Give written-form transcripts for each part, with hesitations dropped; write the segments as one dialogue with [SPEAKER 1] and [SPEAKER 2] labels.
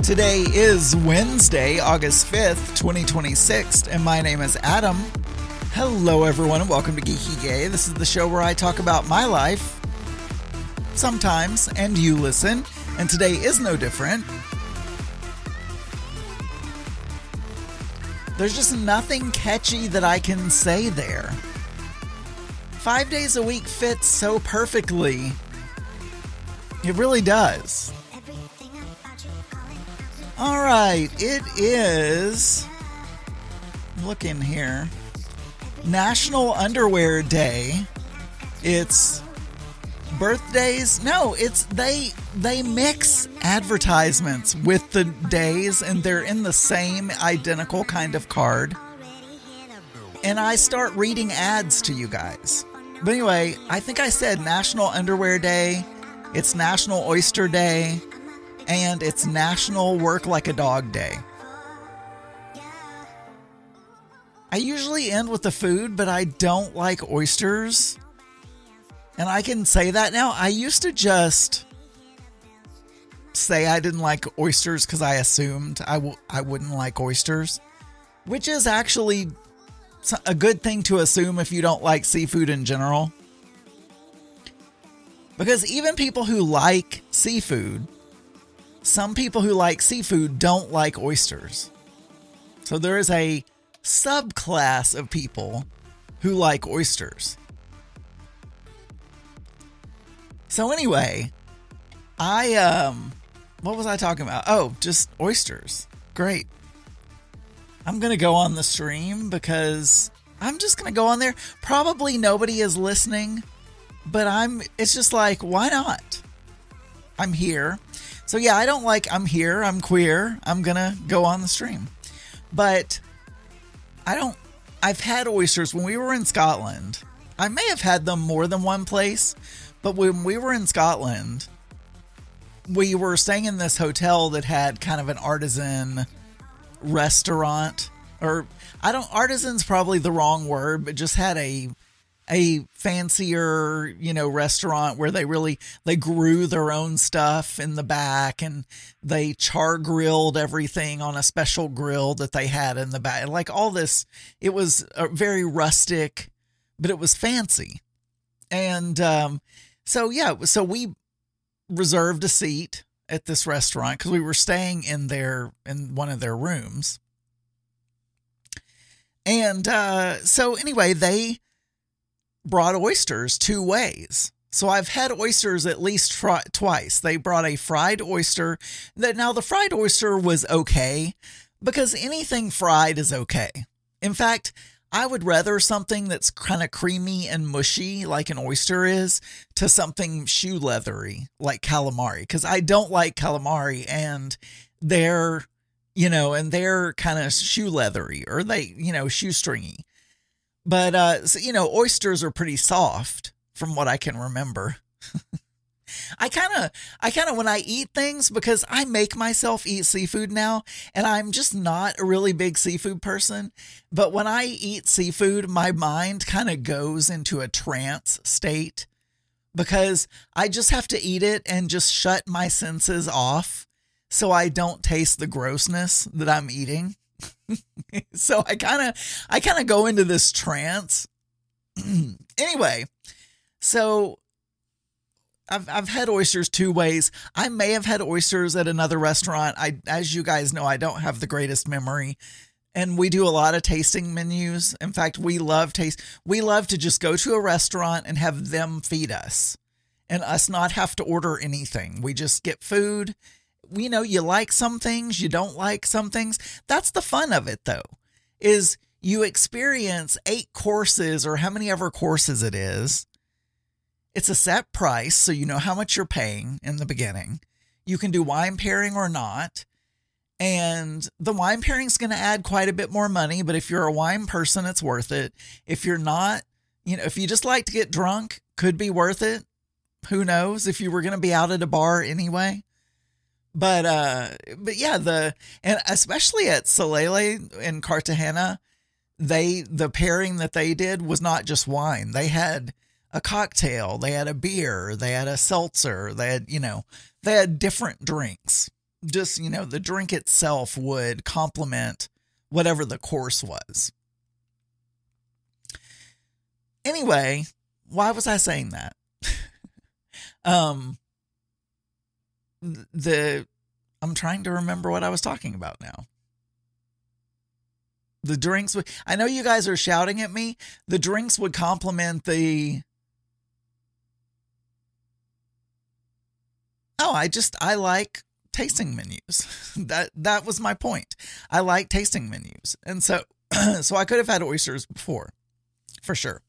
[SPEAKER 1] Today is Wednesday, August 5th, 2026, and my name is Adam. Hello, everyone, and welcome to Geeky Gay. This is the show where I talk about my life, sometimes, and you listen, and today is no different. There's just nothing catchy that I can say there. 5 days a week fits so perfectly. It really does. All right, it is, looking here, National Underwear Day. It's birthdays. No, it's they mix advertisements with the days, and they're in the same identical kind of card. And I start reading ads to you guys. But anyway, I think I said National Underwear Day. It's National Oyster Day. And it's National Work Like a Dog Day. I usually end with the food, but I don't like oysters. And I can say that now. I used to just say I didn't like oysters because I assumed I wouldn't like oysters, which is actually a good thing to assume if you don't like seafood in general. Because even people who like seafood, some people who like seafood don't like oysters. So there is a subclass of people who like oysters. So anyway, what was I talking about? Oh, just oysters. Great. I'm going to go on the stream because I'm just going to go on there. Probably nobody is listening, but it's just like, why not? I'm here. So yeah, I'm here, I'm queer, I'm gonna go on the stream. But I've had oysters when we were in Scotland. I may have had them more than one place, but when we were in Scotland, we were staying in this hotel that had kind of an artisan restaurant, artisan's probably the wrong word, but just had a fancier, restaurant where they grew their own stuff in the back, and they char grilled everything on a special grill that they had in the back. Like all this, it was very rustic, but it was fancy. And so we reserved a seat at this restaurant because we were staying in one of their rooms. And so anyway, they brought oysters 2 ways. So I've had oysters at least twice. They brought a fried oyster. Now the fried oyster was okay because anything fried is okay. In fact, I would rather something that's kind of creamy and mushy like an oyster is to something shoe leathery like calamari, because I don't like calamari, and they're kind of shoe leathery, or shoestringy. But, oysters are pretty soft from what I can remember. I kind of, when I eat things, because I make myself eat seafood now, and I'm just not a really big seafood person. But when I eat seafood, my mind kind of goes into a trance state because I just have to eat it and just shut my senses off so I don't taste the grossness that I'm eating. So I kind of go into this trance. Anyway, so I've had oysters 2 ways. I may have had oysters at another restaurant. As you guys know, I don't have the greatest memory, and we do a lot of tasting menus. In fact, we love to just go to a restaurant and have them feed us, and us not have to order anything. We just get food. You like some things, you don't like some things. That's the fun of it, though, is you experience 8 courses or how many ever courses it is. It's a set price, so you know how much you're paying in the beginning. You can do wine pairing or not. And the wine pairing is going to add quite a bit more money, but if you're a wine person, it's worth it. If you're not, if you just like to get drunk, could be worth it. Who knows if you were going to be out at a bar anyway. But yeah, and especially at Soleil in Cartagena, the pairing that they did was not just wine. They had a cocktail, they had a beer, they had a seltzer, they had different drinks. just, the drink itself would complement whatever the course was. Anyway, why was I saying that? I'm trying to remember what I was talking about now. The drinks I know you guys are shouting at me. The drinks would complement the. Oh, I like tasting menus. That was my point. I like tasting menus. And so I could have had oysters before, for sure.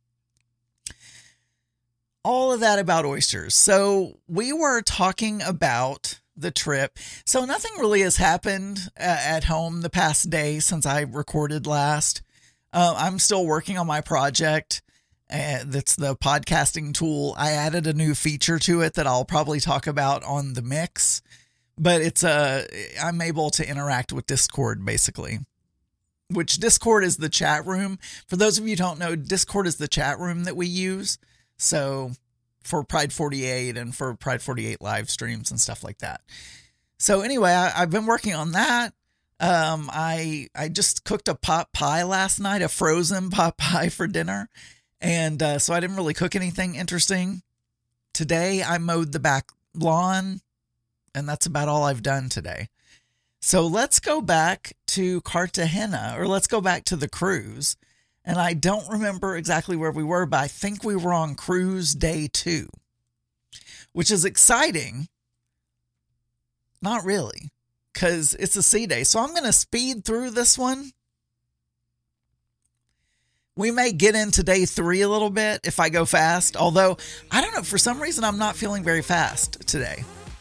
[SPEAKER 1] All of that about oysters. So we were talking about the trip. So nothing really has happened at home the past day since I recorded last. I'm still working on my project. That's the podcasting tool. I added a new feature to it that I'll probably talk about on the mix, but I'm able to interact with Discord basically, which Discord is the chat room. For those of you who don't know, Discord is the chat room that we use. So for Pride 48 and for Pride 48 live streams and stuff like that. So anyway, I've been working on that. I just cooked a pot pie last night, a frozen pot pie for dinner. And so I didn't really cook anything interesting. Today I mowed the back lawn, and that's about all I've done today. So let's go back to Cartagena, or let's go back to the cruise. And I don't remember exactly where we were, but I think we were on cruise day 2, which is exciting. Not really, because it's a sea day. So I'm going to speed through this one. We may get into day 3 a little bit if I go fast, although I don't know, for some reason I'm not feeling very fast today.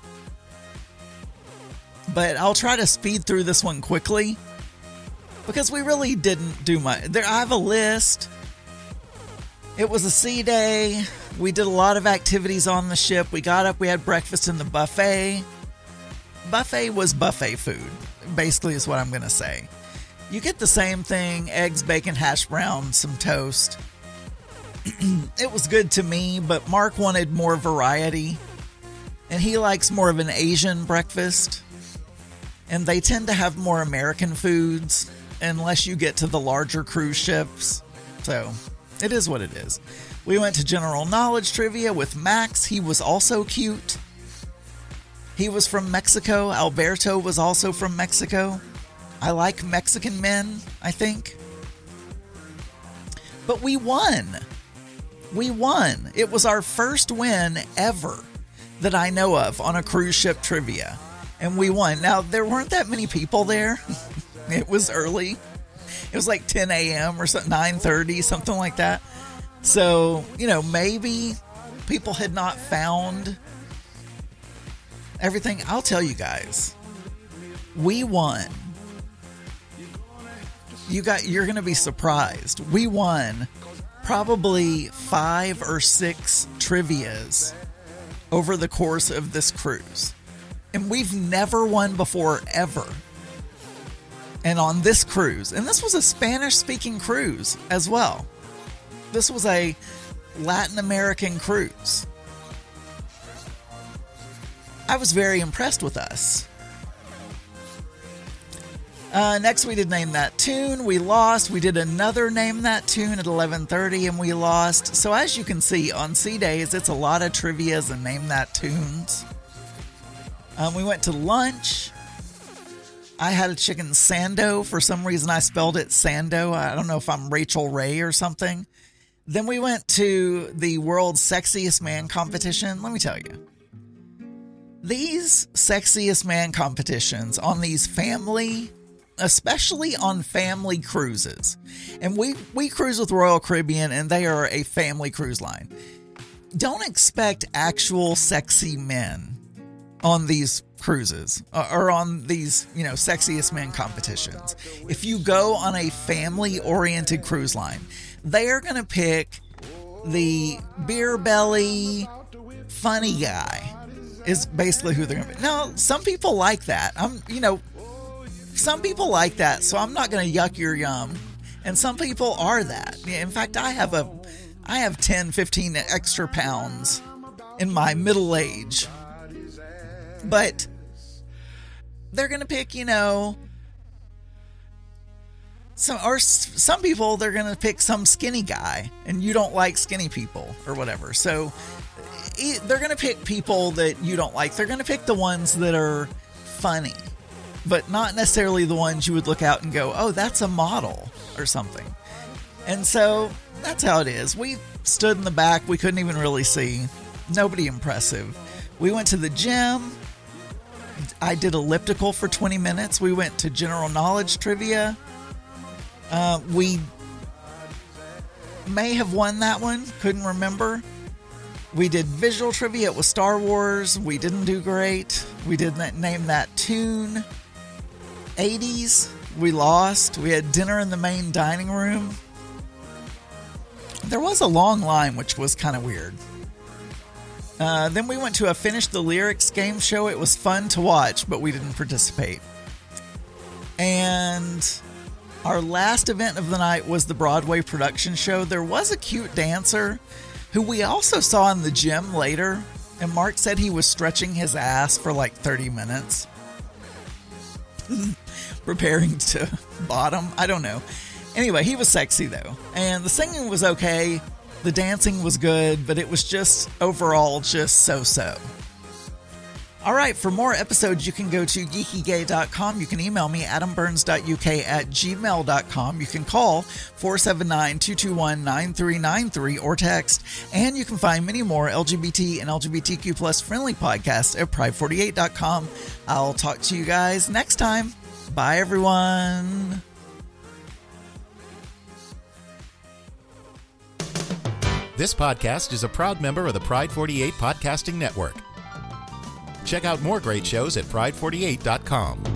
[SPEAKER 1] But I'll try to speed through this one quickly because we really didn't do much. I have a list. It was a sea day. We did a lot of activities on the ship. We got up, we had breakfast in the buffet. Buffet was buffet food, basically is what I'm going to say. You get the same thing, eggs, bacon, hash brown, some toast. It was good to me, but Mark wanted more variety, and he likes more of an Asian breakfast, and they tend to have more American foods unless you get to the larger cruise ships, so it is what it is. We went to general knowledge trivia with Max. He was also cute. He was from Mexico. Alberto was also from Mexico. I like Mexican men, I think. But we won. We won. It was our first win ever that I know of on a cruise ship trivia. And we won. Now, there weren't that many people there. It was early. It was like 10 a.m. or something, 9:30, something like that. So, maybe people had not found everything. I'll tell you guys. We won. You're going to be surprised. We won probably 5 or 6 trivias over the course of this cruise. And we've never won before, ever. And on this cruise, and this was a Spanish-speaking cruise as well. This was a Latin American cruise. I was very impressed with us. Next, we did Name That Tune. We lost. We did another Name That Tune at 11:30, and we lost. So as you can see, on sea days, it's a lot of trivias and Name That Tunes. We went to lunch. I had a chicken sando. For some reason, I spelled it Sando. I don't know if I'm Rachel Ray or something. Then we went to the World's Sexiest Man competition. Let me tell you. These Sexiest Man competitions on these especially on family cruises. And we cruise with Royal Caribbean, and they are a family cruise line. Don't expect actual sexy men on these cruises or on these, Sexiest Men competitions. If you go on a family-oriented cruise line, they are going to pick the beer belly funny guy is basically who they're going to pick. Now, some people like that. Some people like that, so I'm not going to yuck your yum. And some people are that. In fact, I have 10, 15 extra pounds in my middle age. But they're going to pick, some people, they're going to pick some skinny guy, and you don't like skinny people or whatever. So they're going to pick people that you don't like. They're going to pick the ones that are funny, but not necessarily the ones you would look out and go, oh, that's a model or something. And so that's how it is. We stood in the back. We couldn't even really see. Nobody impressive. We went to the gym. I did elliptical for 20 minutes. We went to general knowledge trivia. We may have won that one. Couldn't remember. We did visual trivia. It was Star Wars. We didn't do great. We didn't name that tune. 80s. We lost. We had dinner in the main dining room. There was a long line, which was kind of weird. Then we went to a Finish the Lyrics game show. It was fun to watch, but we didn't participate. And our last event of the night was the Broadway production show. There was a cute dancer who we also saw in the gym later, and Mark said he was stretching his ass for like 30 minutes. Preparing to bottom. I don't know. Anyway, he was sexy though. And the singing was okay. The dancing was good, but it was just overall just so-so. All right, for more episodes, you can go to geekygay.com. You can email me, adamburns.uk@gmail.com. You can call 479-221-9393 or text. And you can find many more LGBT and LGBTQ plus friendly podcasts at pride48.com. I'll talk to you guys next time. Bye, everyone.
[SPEAKER 2] This podcast is a proud member of the Pride 48 Podcasting Network. Check out more great shows at pride48.com.